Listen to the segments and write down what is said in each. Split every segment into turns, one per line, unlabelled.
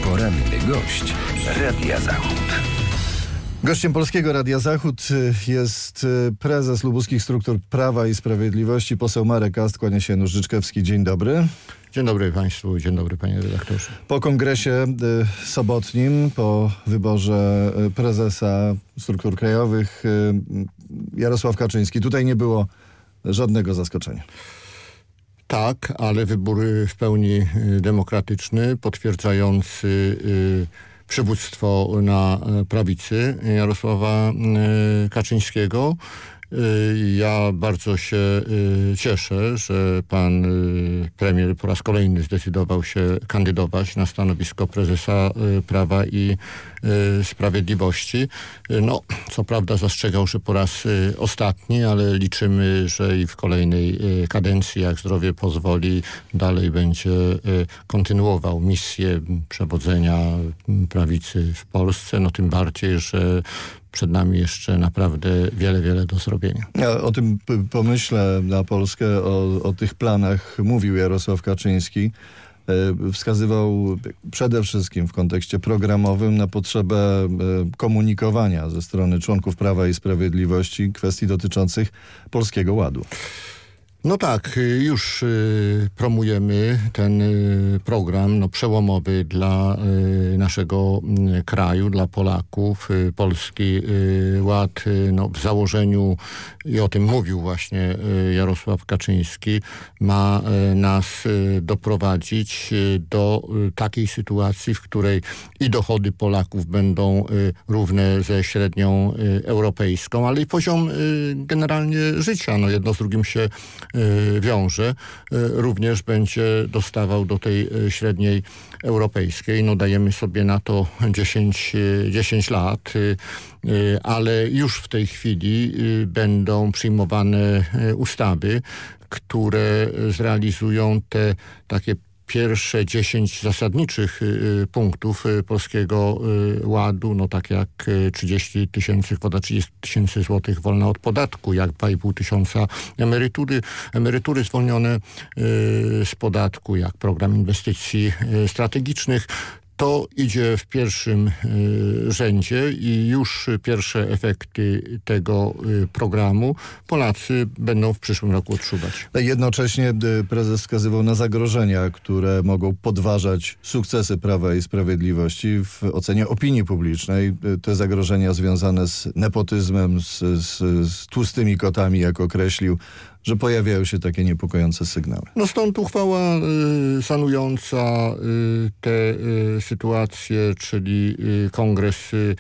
Poranny gość Radia Zachód.
Gościem Polskiego Radia Zachód jest prezes lubuskich struktur Prawa i Sprawiedliwości, poseł Marek Ast. Kłania się Janusz Życzkewski. Dzień dobry.
Dzień dobry Państwu, dzień dobry Panie redaktorze.
Po kongresie sobotnim, po wyborze prezesa struktur krajowych, Jarosław Kaczyński. Tutaj nie było żadnego zaskoczenia.
Tak, ale wybór w pełni demokratyczny, potwierdzający przywództwo na prawicy Jarosława Kaczyńskiego. Ja bardzo się cieszę, że pan premier po raz kolejny zdecydował się kandydować na stanowisko prezesa Prawa i Sprawiedliwości. No, co prawda zastrzegał, że po raz ostatni, ale liczymy, że i w kolejnej kadencji, jak zdrowie pozwoli, dalej będzie kontynuował misję przewodzenia prawicy w Polsce. No tym bardziej, że przed nami jeszcze naprawdę wiele do zrobienia.
O tym pomyśle na Polskę, o tych planach mówił Jarosław Kaczyński. Wskazywał przede wszystkim w kontekście programowym na potrzebę komunikowania ze strony członków Prawa i Sprawiedliwości kwestii dotyczących Polskiego Ładu.
No tak, już promujemy ten program przełomowy dla naszego kraju, dla Polaków. Polski Ład w założeniu, i o tym mówił właśnie Jarosław Kaczyński, ma nas doprowadzić do takiej sytuacji, w której i dochody Polaków będą równe ze średnią europejską, ale i poziom generalnie życia, jedno z drugim się wiąże, również będzie dostawał do tej średniej europejskiej. Dajemy sobie na to 10 lat, ale już w tej chwili będą przyjmowane ustawy, które zrealizują te takie pierwsze 10 zasadniczych punktów Polskiego Ładu, tak jak 30 tysięcy, kwota 30 tysięcy złotych wolna od podatku, jak 2,5 tysiąca emerytury zwolnione z podatku, jak program inwestycji strategicznych. To idzie w pierwszym rzędzie i już pierwsze efekty tego programu Polacy będą w przyszłym roku odczuwać.
Jednocześnie prezes wskazywał na zagrożenia, które mogą podważać sukcesy Prawa i Sprawiedliwości w ocenie opinii publicznej. Te zagrożenia związane z nepotyzmem, z tłustymi kotami, jak określił, że pojawiają się takie niepokojące sygnały.
Stąd uchwała sanująca tę sytuację, czyli kongres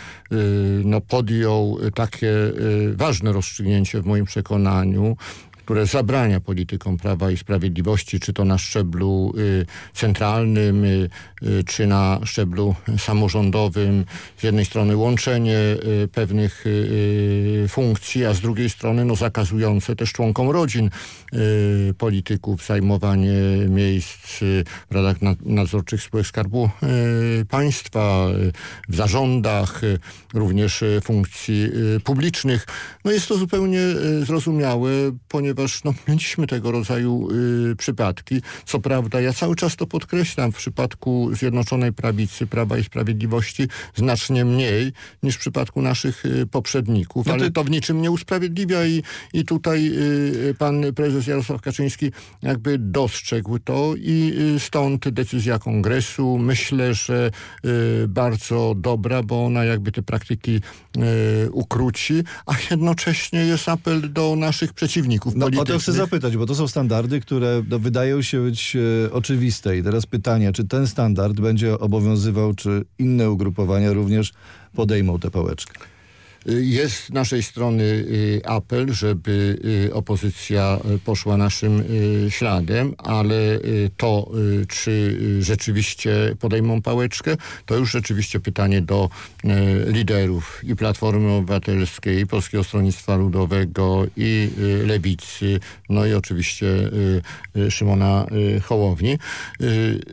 podjął takie ważne rozstrzygnięcie w moim przekonaniu, które zabrania politykom Prawa i Sprawiedliwości, czy to na szczeblu centralnym, czy na szczeblu samorządowym, z jednej strony łączenie pewnych funkcji, a z drugiej strony zakazujące też członkom rodzin polityków zajmowanie miejsc w radach nadzorczych spółek Skarbu Państwa, w zarządach, również funkcji publicznych. Jest to zupełnie zrozumiałe, ponieważ mieliśmy tego rodzaju przypadki. Co prawda, ja cały czas to podkreślam, w przypadku Zjednoczonej Prawicy, Prawa i Sprawiedliwości znacznie mniej niż w przypadku naszych poprzedników, ale to w niczym nie usprawiedliwia i tutaj pan prezes Jarosław Kaczyński jakby dostrzegł to i stąd decyzja kongresu. Myślę, że bardzo dobra, bo ona jakby te praktyki ukróci, a jednocześnie jest apel do naszych przeciwników politycznych.
O to chcę zapytać, bo to są standardy, które wydają się być oczywiste. I teraz pytanie, czy ten standard będzie obowiązywał, czy inne ugrupowania również podejmą tę pałeczkę?
Jest z naszej strony apel, żeby opozycja poszła naszym śladem, ale to, czy rzeczywiście podejmą pałeczkę, to już rzeczywiście pytanie do liderów i Platformy Obywatelskiej, i Polskiego Stronnictwa Ludowego, i Lewicy, i oczywiście Szymona Hołowni.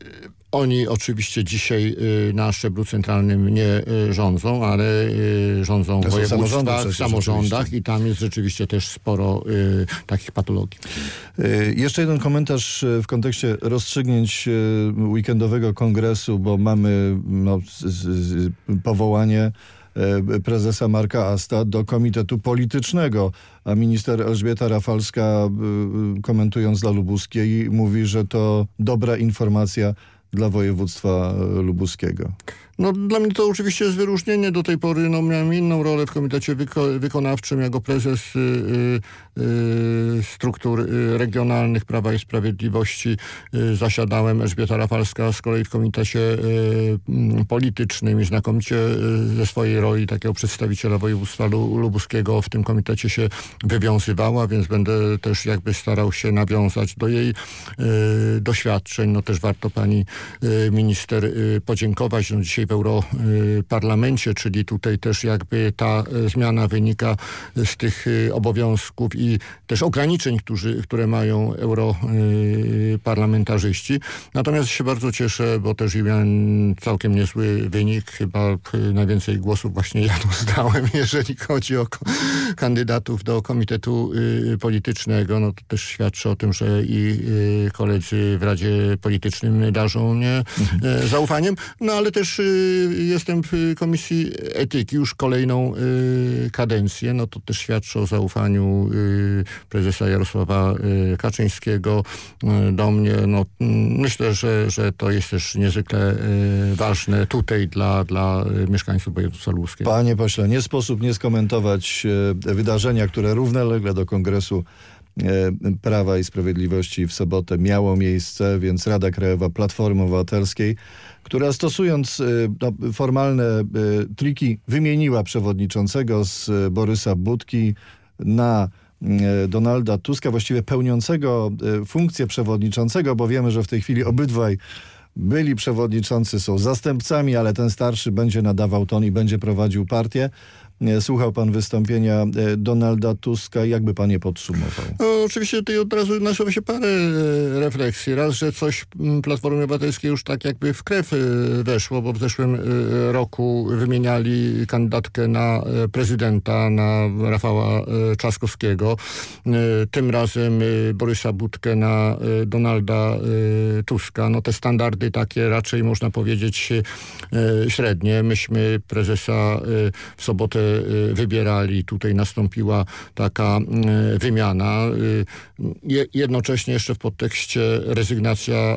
Oni oczywiście dzisiaj na szczeblu centralnym nie rządzą, ale rządzą w województwach, w samorządach i tam jest rzeczywiście też sporo takich patologii.
Jeszcze jeden komentarz w kontekście rozstrzygnięć weekendowego kongresu, bo mamy powołanie prezesa Marka Asta do komitetu politycznego, a minister Elżbieta Rafalska, komentując dla Lubuskiej, mówi, że to dobra informacja dla województwa lubuskiego.
No, dla mnie to oczywiście jest wyróżnienie. Do tej pory miałem inną rolę w komitecie wykonawczym jako prezes struktur regionalnych Prawa i Sprawiedliwości. Zasiadałem. Elżbieta Rafalska z kolei w komitecie politycznym i znakomicie ze swojej roli takiego przedstawiciela województwa lubuskiego w tym komitecie się wywiązywała, więc będę też jakby starał się nawiązać do jej doświadczeń. No też warto pani minister podziękować. No dzisiaj w Europarlamencie, czyli tutaj też jakby ta zmiana wynika z tych obowiązków i też ograniczeń, które mają europarlamentarzyści. Natomiast się bardzo cieszę, bo też miałem całkiem niezły wynik. Chyba najwięcej głosów właśnie ja dostałem, jeżeli chodzi o kandydatów do komitetu politycznego. No to też świadczy o tym, że i koledzy w Radzie Politycznym darzą mnie zaufaniem. No ale też jestem w Komisji Etyki już kolejną kadencję. No to też świadczy o zaufaniu prezesa Jarosława Kaczyńskiego do mnie. No, myślę, że to jest też niezwykle ważne tutaj dla mieszkańców województwa lubuskiego.
Panie pośle, nie sposób nie skomentować wydarzenia, które równolegle do Kongresu Prawa i Sprawiedliwości w sobotę miało miejsce, więc Rada Krajowa Platformy Obywatelskiej, która stosując formalne triki wymieniła przewodniczącego z Borysa Budki na Donalda Tuska, właściwie pełniącego funkcję przewodniczącego, bo wiemy, że w tej chwili obydwaj byli przewodniczący, są zastępcami, ale ten starszy będzie nadawał ton i będzie prowadził partię. Słuchał pan wystąpienia Donalda Tuska. Jakby pan je podsumował?
No, oczywiście tutaj od razu nasuwa się parę refleksji. Raz, że coś Platformy Obywatelskiej już tak jakby w krew weszło, bo w zeszłym roku wymieniali kandydatkę na prezydenta, na Rafała Trzaskowskiego. Tym razem Borysa Budkę na Donalda Tuska. No te standardy takie raczej można powiedzieć średnie. Myśmy prezesa w sobotę wybierali. Tutaj nastąpiła taka wymiana. Jednocześnie jeszcze w podtekście rezygnacja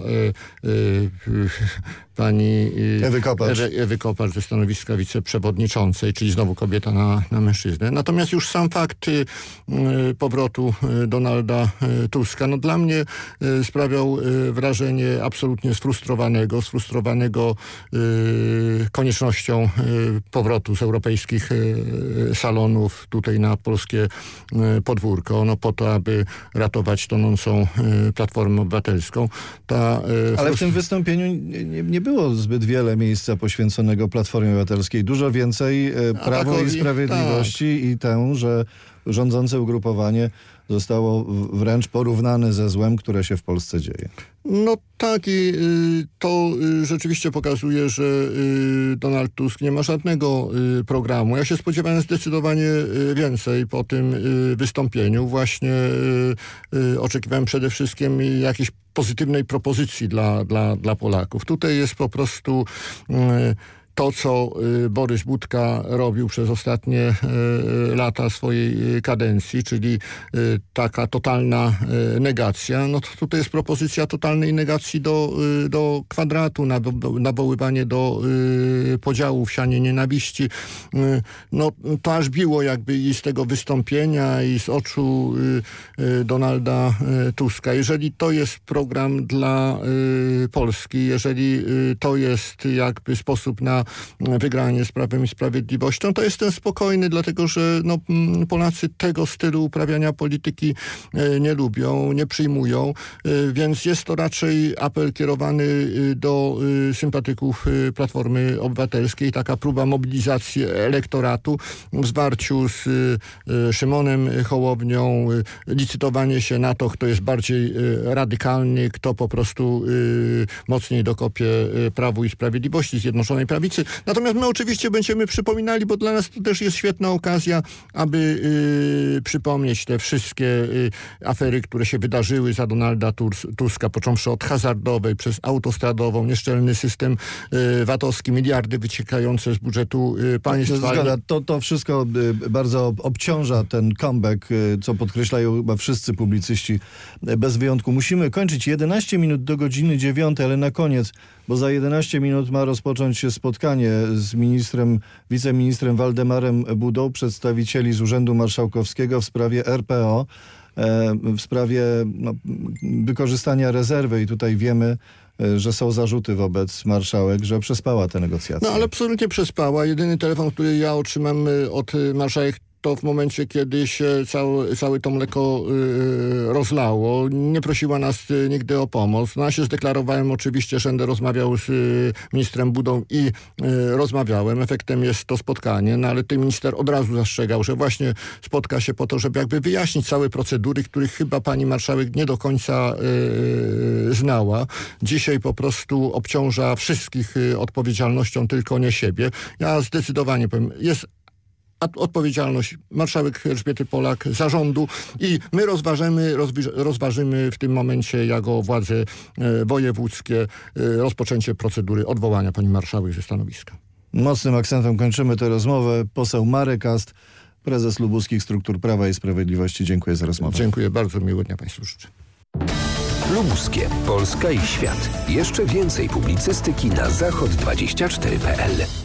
pani Ewy Kopacz ze stanowiska wiceprzewodniczącej, czyli znowu kobieta na mężczyznę. Natomiast już sam fakt powrotu Donalda Tuska, no dla mnie sprawiał wrażenie absolutnie sfrustrowanego koniecznością powrotu z europejskich salonów tutaj na polskie podwórko, no po to, aby ratować tonącą Platformę Obywatelską.
Ale w tym wystąpieniu nie było zbyt wiele miejsca poświęconego Platformie Obywatelskiej. Dużo więcej Prawo i Sprawiedliwości tak. I temu, że rządzące ugrupowanie zostało wręcz porównane ze złem, które się w Polsce dzieje.
No tak i to rzeczywiście pokazuje, że Donald Tusk nie ma żadnego programu. Ja się spodziewałem zdecydowanie więcej po tym wystąpieniu. Właśnie oczekiwałem przede wszystkim jakiejś pozytywnej propozycji dla Polaków. Tutaj jest po prostu to, co Borys Budka robił przez ostatnie lata swojej kadencji, czyli taka totalna negacja, no to tutaj jest propozycja totalnej negacji do kwadratu, nawoływanie do podziałów, sianie nienawiści. No to aż biło jakby i z tego wystąpienia, i z oczu Donalda Tuska. Jeżeli to jest program dla Polski, jeżeli to jest jakby sposób na na wygranie z Prawem i Sprawiedliwością, to jestem spokojny, dlatego że Polacy tego stylu uprawiania polityki nie lubią, nie przyjmują, więc jest to raczej apel kierowany do sympatyków Platformy Obywatelskiej, taka próba mobilizacji elektoratu w zwarciu z Szymonem Hołownią, licytowanie się na to, kto jest bardziej radykalny, kto po prostu mocniej dokopie Prawu i Sprawiedliwości, Zjednoczonej Prawicy. Natomiast my oczywiście będziemy przypominali, bo dla nas to też jest świetna okazja, aby przypomnieć te wszystkie afery, które się wydarzyły za Donalda Tuska, począwszy od hazardowej, przez autostradową, nieszczelny system VAT-owski, miliardy wyciekające z budżetu państwa.
Zgoda. To wszystko bardzo obciąża ten comeback, co podkreślają chyba wszyscy publicyści bez wyjątku. Musimy kończyć 11 minut do godziny 9, ale na koniec, bo za 11 minut ma rozpocząć się spotkanie z wiceministrem Waldemarem Budą, przedstawicieli z Urzędu Marszałkowskiego w sprawie RPO, w sprawie wykorzystania rezerwy i tutaj wiemy, że są zarzuty wobec marszałek, że przespała te negocjacje.
No ale absolutnie przespała. Jedyny telefon, który ja otrzymam od marszałek, to w momencie, kiedy się całe to mleko rozlało. Nie prosiła nas nigdy o pomoc. No, ja się zdeklarowałem oczywiście, że będę rozmawiał z ministrem Budą i rozmawiałem. Efektem jest to spotkanie, no ale ten minister od razu zastrzegał, że właśnie spotka się po to, żeby jakby wyjaśnić całe procedury, których chyba pani marszałek nie do końca znała. Dzisiaj po prostu obciąża wszystkich odpowiedzialnością, tylko nie siebie. Ja zdecydowanie powiem, jest odpowiedzialność marszałek Elżbiety Polak, zarządu i my rozważymy w tym momencie jako władze wojewódzkie rozpoczęcie procedury odwołania pani marszałek ze stanowiska.
Mocnym akcentem kończymy tę rozmowę. Poseł Marek Ast, prezes Lubuskich Struktur Prawa i Sprawiedliwości. Dziękuję za rozmowę.
Dziękuję bardzo. Miłego dnia państwu życzę.
Lubuskie, Polska i świat. Jeszcze więcej publicystyki na zachod24.pl.